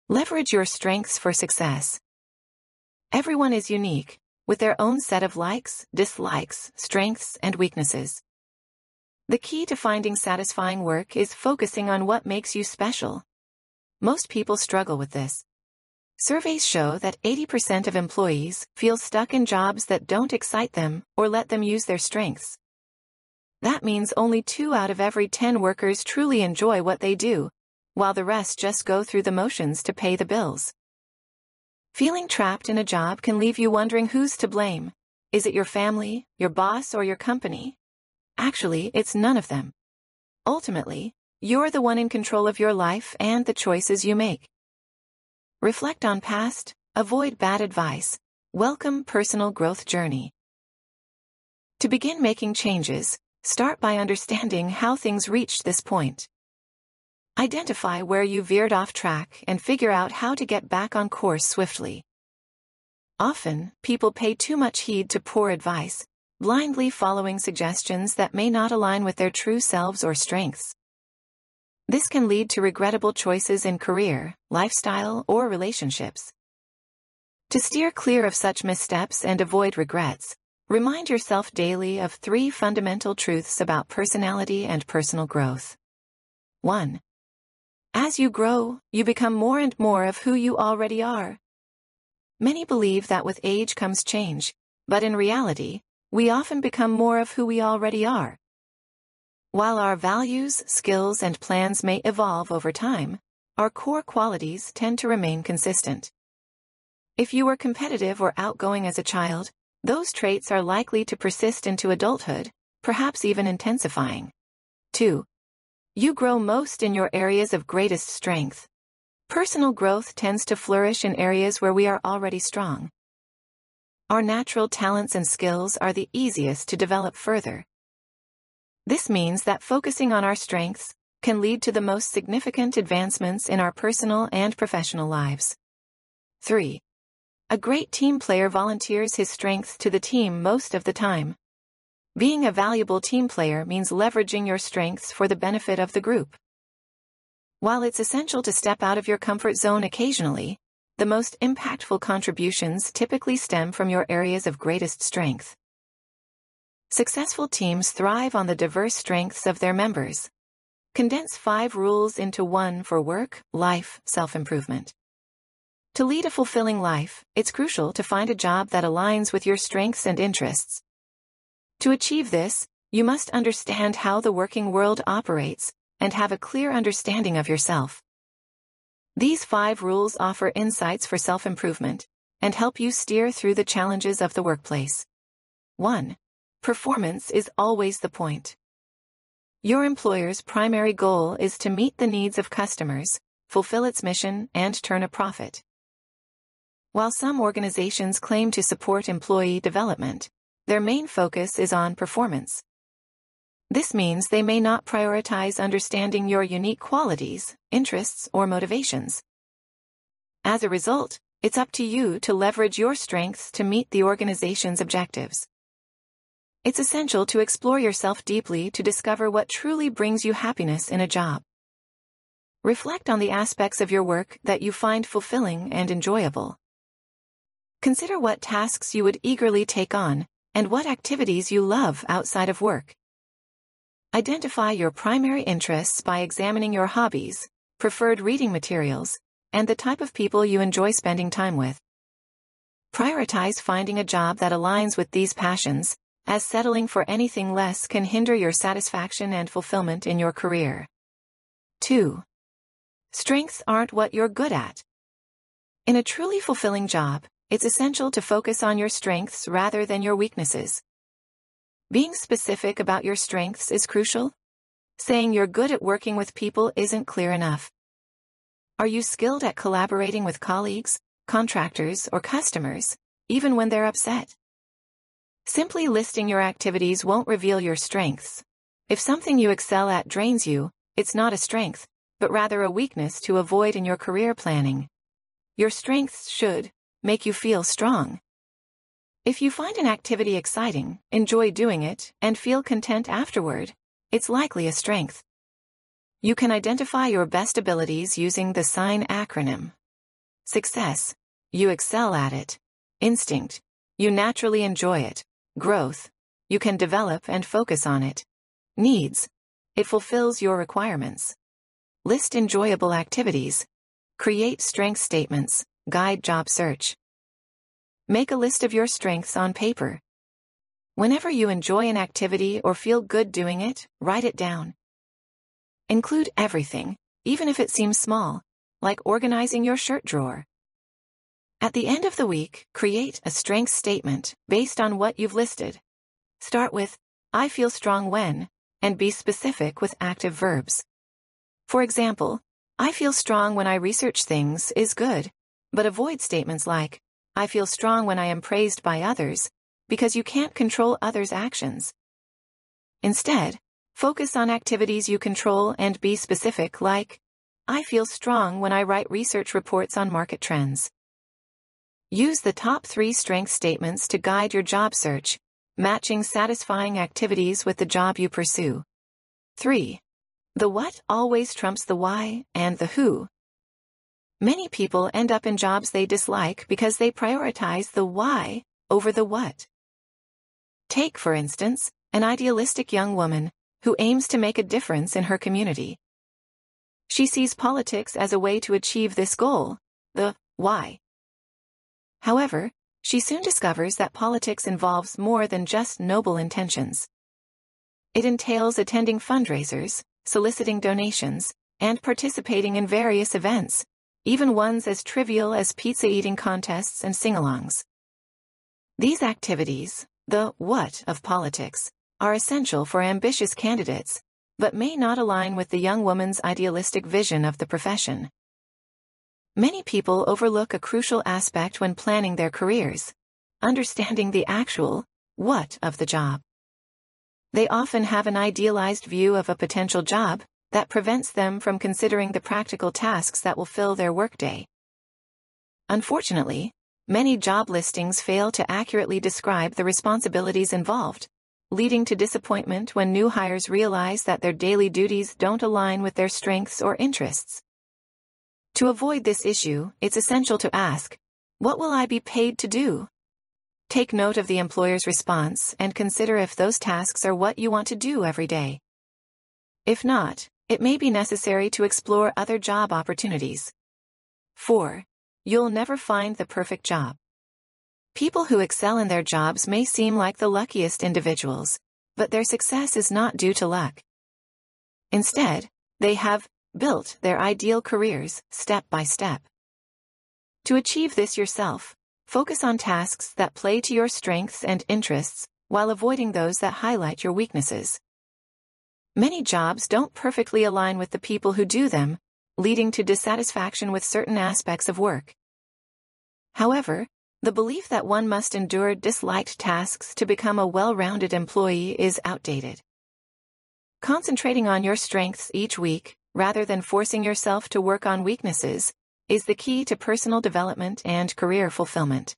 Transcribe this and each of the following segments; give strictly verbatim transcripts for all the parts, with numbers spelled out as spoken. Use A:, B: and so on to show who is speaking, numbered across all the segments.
A: Leverage your strengths for success. Everyone is unique, with their own set of likes, dislikes, strengths, and weaknesses. The key to finding satisfying work is focusing on what makes you special. Most people struggle with this. Surveys show that eighty percent of employees feel stuck in jobs that don't excite them or let them use their strengths. That means only two out of every ten workers truly enjoy what they do, while the rest just go through the motions to pay the bills. Feeling trapped in a job can leave you wondering who's to blame. Is it your family, your boss, or your company? Actually, it's none of them. Ultimately, you're the one in control of your life and the choices you make. Reflect on past, avoid bad advice, welcome personal growth journey. To begin making changes, start by understanding how things reached this point. Identify where you veered off track and figure out how to get back on course swiftly. Often, people pay too much heed to poor advice, blindly following suggestions that may not align with their true selves or strengths. This can lead to regrettable choices in career, lifestyle, or relationships. To steer clear of such missteps and avoid regrets, remind yourself daily of three fundamental truths about personality and personal growth. one. As you grow, you become more and more of who you already are. Many believe that with age comes change, but in reality, we often become more of who we already are. While our values, skills, and plans may evolve over time, our core qualities tend to remain consistent. If you were competitive or outgoing as a child, those traits are likely to persist into adulthood, perhaps even intensifying. two. You grow most in your areas of greatest strength. Personal growth tends to flourish in areas where we are already strong. Our natural talents and skills are the easiest to develop further. This means that focusing on our strengths can lead to the most significant advancements in our personal and professional lives. three. A great team player volunteers his strengths to the team most of the time. Being a valuable team player means leveraging your strengths for the benefit of the group. While it's essential to step out of your comfort zone occasionally, the most impactful contributions typically stem from your areas of greatest strength. Successful teams thrive on the diverse strengths of their members. Condense five rules into one for work, life, self-improvement. To lead a fulfilling life, it's crucial to find a job that aligns with your strengths and interests. To achieve this, you must understand how the working world operates and have a clear understanding of yourself. These five rules offer insights for self-improvement and help you steer through the challenges of the workplace. one. Performance is always the point. Your employer's primary goal is to meet the needs of customers, fulfill its mission, and turn a profit. While some organizations claim to support employee development, their main focus is on performance. This means they may not prioritize understanding your unique qualities, interests, or motivations. As a result, it's up to you to leverage your strengths to meet the organization's objectives. It's essential to explore yourself deeply to discover what truly brings you happiness in a job. Reflect on the aspects of your work that you find fulfilling and enjoyable. Consider what tasks you would eagerly take on, and what activities you love outside of work. Identify your primary interests by examining your hobbies, preferred reading materials, and the type of people you enjoy spending time with. Prioritize finding a job that aligns with these passions, as settling for anything less can hinder your satisfaction and fulfillment in your career. two. Strengths aren't what you're good at. In a truly fulfilling job, it's essential to focus on your strengths rather than your weaknesses. Being specific about your strengths is crucial. Saying you're good at working with people isn't clear enough. Are you skilled at collaborating with colleagues, contractors, or customers, even when they're upset? Simply listing your activities won't reveal your strengths. If something you excel at drains you, it's not a strength, but rather a weakness to avoid in your career planning. Your strengths should make you feel strong. If you find an activity exciting, enjoy doing it, and feel content afterward, it's likely a strength. You can identify your best abilities using the SIGN acronym. Success. You excel at it. Instinct. You naturally enjoy it. Growth. You can develop and focus on it. Needs. It fulfills your requirements. List enjoyable activities. Create strength statements. Guide job search. Make a list of your strengths on paper. Whenever you enjoy an activity or feel good doing it, write it down. Include everything, even if it seems small, like organizing your shirt drawer. At the end of the week, create a strength statement based on what you've listed. Start with, I feel strong when, and be specific with active verbs. For example, I feel strong when I research things is good, but avoid statements like, I feel strong when I am praised by others, because you can't control others' actions. Instead, focus on activities you control and be specific like, I feel strong when I write research reports on market trends. Use the top three strength statements to guide your job search, matching satisfying activities with the job you pursue. three. The what always trumps the why and the who. Many people end up in jobs they dislike because they prioritize the why over the what. Take, for instance, an idealistic young woman who aims to make a difference in her community. She sees politics as a way to achieve this goal, the why. However, she soon discovers that politics involves more than just noble intentions. It entails attending fundraisers, soliciting donations, and participating in various events, even ones as trivial as pizza eating contests and sing-alongs. These activities, the what of politics, are essential for ambitious candidates, but may not align with the young woman's idealistic vision of the profession. Many people overlook a crucial aspect when planning their careers: understanding the actual what of the job. They often have an idealized view of a potential job that prevents them from considering the practical tasks that will fill their workday. Unfortunately, many job listings fail to accurately describe the responsibilities involved, leading to disappointment when new hires realize that their daily duties don't align with their strengths or interests. To avoid this issue, it's essential to ask, what will I be paid to do? Take note of the employer's response and consider if those tasks are what you want to do every day. If not, it may be necessary to explore other job opportunities. four. You'll never find the perfect job. People who excel in their jobs may seem like the luckiest individuals, but their success is not due to luck. Instead, they have built their ideal careers step by step. To achieve this yourself, focus on tasks that play to your strengths and interests while avoiding those that highlight your weaknesses. Many jobs don't perfectly align with the people who do them, leading to dissatisfaction with certain aspects of work. However, the belief that one must endure disliked tasks to become a well-rounded employee is outdated. Concentrating on your strengths each week, rather than forcing yourself to work on weaknesses, is the key to personal development and career fulfillment.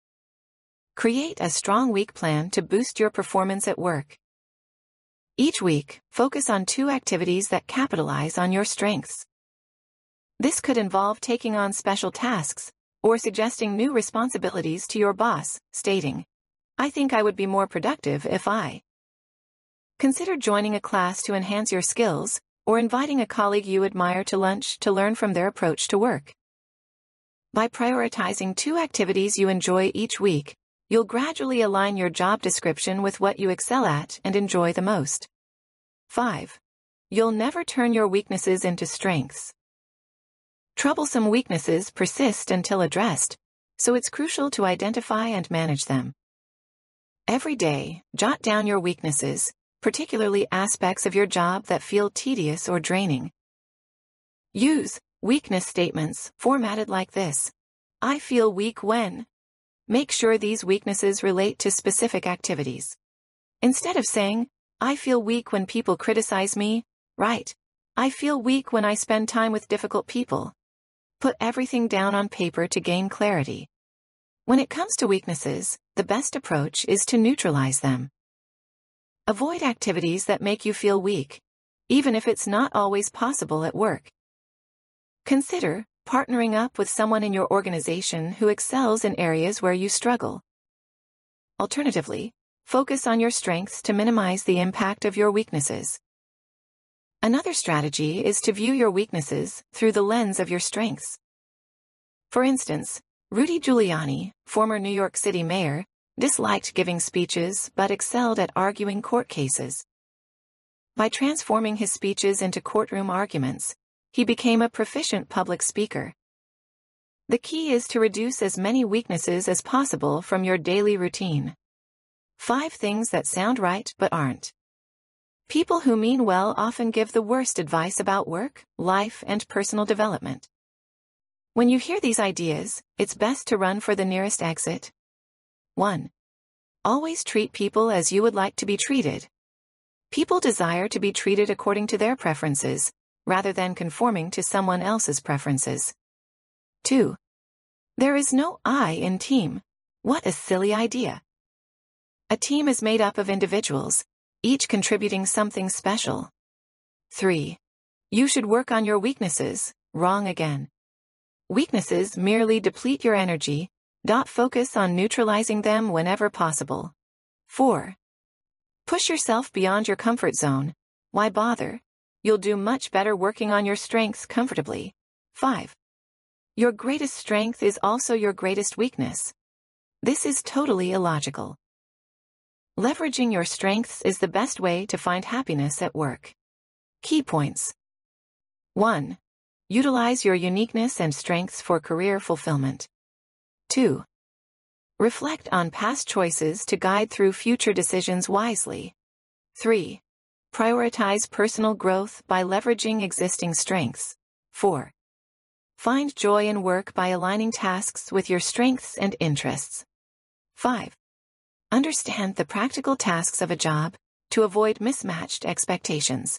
A: Create a strong week plan to boost your performance at work. Each week, focus on two activities that capitalize on your strengths. This could involve taking on special tasks, or suggesting new responsibilities to your boss, stating, I think I would be more productive if I. Consider joining a class to enhance your skills, or inviting a colleague you admire to lunch to learn from their approach to work. By prioritizing two activities you enjoy each week, you'll gradually align your job description with what you excel at and enjoy the most. five. You'll never turn your weaknesses into strengths. Troublesome weaknesses persist until addressed, so it's crucial to identify and manage them. Every day, jot down your weaknesses, particularly aspects of your job that feel tedious or draining. Use weakness statements formatted like this: I feel weak when. Make sure these weaknesses relate to specific activities. Instead of saying, I feel weak when people criticize me, write, I feel weak when I spend time with difficult people. Put everything down on paper to gain clarity. When it comes to weaknesses, the best approach is to neutralize them. Avoid activities that make you feel weak, even if it's not always possible at work. Consider partnering up with someone in your organization who excels in areas where you struggle. Alternatively, focus on your strengths to minimize the impact of your weaknesses. Another strategy is to view your weaknesses through the lens of your strengths. For instance, Rudy Giuliani, former New York City mayor, disliked giving speeches but excelled at arguing court cases. By transforming his speeches into courtroom arguments, he became a proficient public speaker. The key is to reduce as many weaknesses as possible from your daily routine. Five things that sound right but aren't. People who mean well often give the worst advice about work, life, and personal development. When you hear these ideas, it's best to run for the nearest exit. one. Always treat people as you would like to be treated. People desire to be treated according to their preferences, rather than conforming to someone else's preferences. two. There is no I in team. What a silly idea. A team is made up of individuals, each contributing something special. three. You should work on your weaknesses. Wrong again. Weaknesses merely deplete your energy. Focus on neutralizing them whenever possible. four. Push yourself beyond your comfort zone. Why bother? You'll do much better working on your strengths comfortably. five. Your greatest strength is also your greatest weakness. This is totally illogical. Leveraging your strengths is the best way to find happiness at work. Key points. one. Utilize your uniqueness and strengths for career fulfillment. two. Reflect on past choices to guide through future decisions wisely. three. Prioritize personal growth by leveraging existing strengths. four. Find joy in work by aligning tasks with your strengths and interests. five. Understand the practical tasks of a job to avoid mismatched expectations.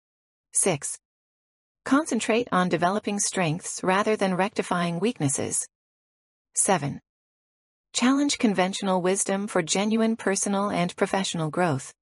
A: six. Concentrate on developing strengths rather than rectifying weaknesses. seven. Challenge conventional wisdom for genuine personal and professional growth.